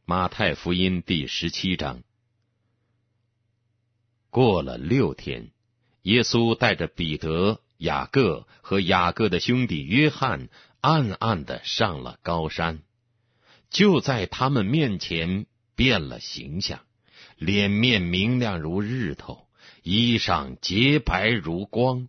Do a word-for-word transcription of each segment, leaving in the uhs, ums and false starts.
马太福音第十七章。过了六天，耶稣带着彼得、雅各和雅各的兄弟约翰，暗暗地上了高山。就在他们面前变了形象，脸面明亮如日头，衣裳洁白如光。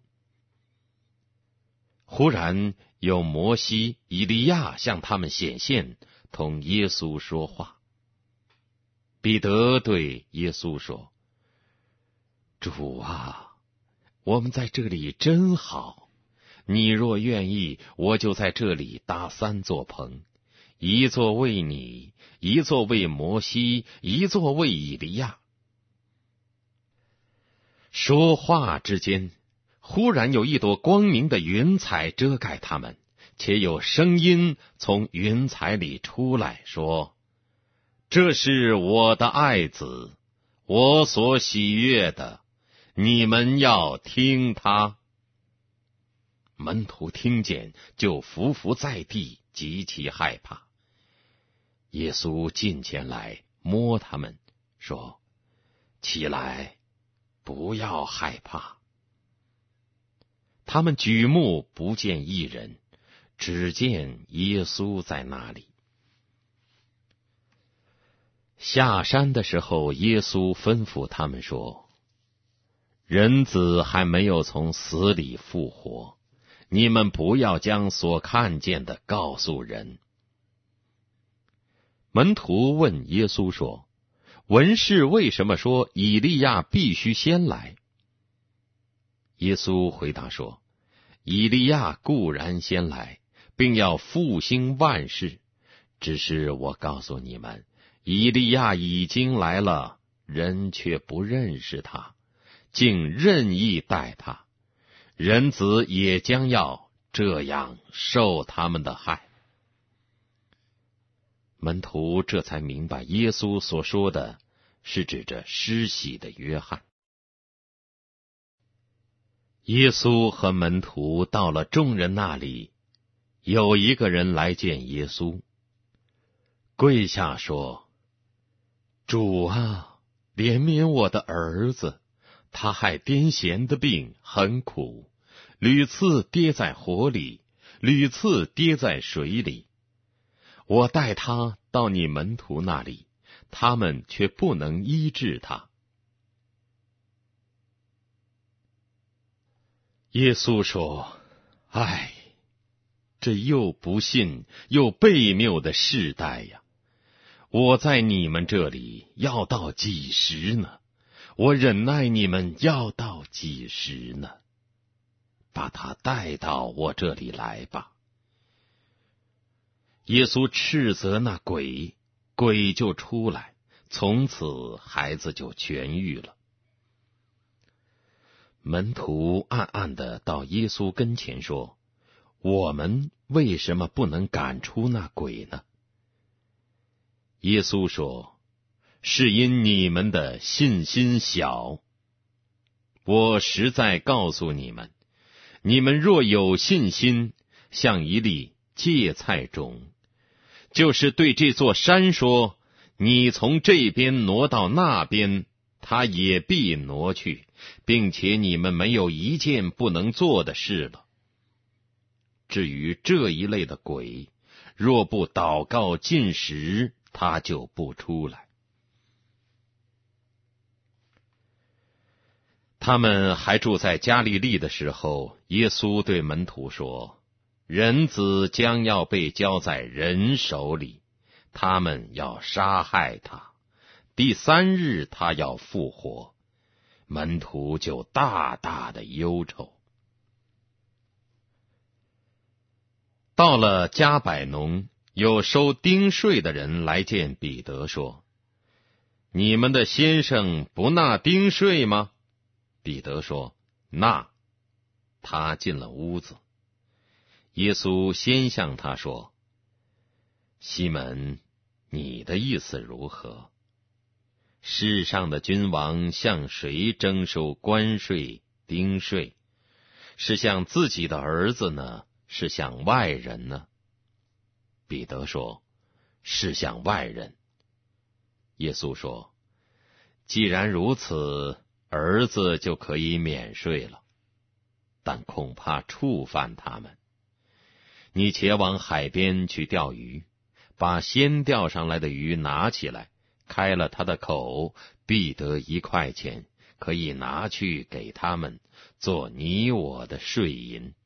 忽然有摩西、以利亚向他们显现，同耶稣说话。彼得对耶稣说：主啊，我们在这里真好，你若愿意，我就在这里搭三座棚，一座为你，一座为摩西，一座为以利亚。说话之间，忽然有一朵光明的云彩遮盖他们，且有声音从云彩里出来说：这是我的爱子，我所喜悦的，你们要听他。门徒听见，就伏伏在地，极其害怕。耶稣近前来摸他们，说：起来，不要害怕。他们举目不见一人，只见耶稣在那里。下山的时候，耶稣吩咐他们说：人子还没有从死里复活，你们不要将所看见的告诉人。门徒问耶稣说：文士为什么说以利亚必须先来？耶稣回答说：以利亚固然先来，并要复兴万事，只是我告诉你们，以利亚已经来了，人却不认识他，竟任意待他，人子也将要这样受他们的害。门徒这才明白耶稣所说的是指着施洗的约翰。耶稣和门徒到了众人那里，有一个人来见耶稣，跪下说：主啊，怜悯我的儿子，他害癫痫的病很苦，屡次跌在火里，屡次跌在水里。我带他到你门徒那里，他们却不能医治他。耶稣说：唉，这又不信又悖谬的世代呀！我在你们这里要到几时呢？我忍耐你们要到几时呢？把他带到我这里来吧。耶稣斥责那鬼，鬼就出来，从此孩子就痊愈了。门徒暗暗地到耶稣跟前说：我们为什么不能赶出那鬼呢？耶稣说：是因你们的信心小。我实在告诉你们，你们若有信心，像一粒芥菜种，就是对这座山说：你从这边挪到那边，它也必挪去，并且你们没有一件不能做的事了。至于这一类的鬼，若不祷告禁食，他就不出来。他们还住在加利利的时候，耶稣对门徒说：人子将要被交在人手里，他们要杀害他，第三日他要复活。门徒就大大的忧愁。到了加百农，有收丁税的人来见彼得说：你们的先生不纳丁税吗？彼得说：纳。他进了屋子。耶稣先向他说：西门，你的意思如何？世上的君王向谁征收关税、丁税？是向自己的儿子呢，是向外人呢？彼得说：是向外人。 耶稣说：既然如此，儿子就可以免税了，但恐怕触犯他们。你且往海边去钓鱼，把先钓上来的鱼拿起来，开了它的口，必得一块钱，可以拿去给他们，做你我的税银。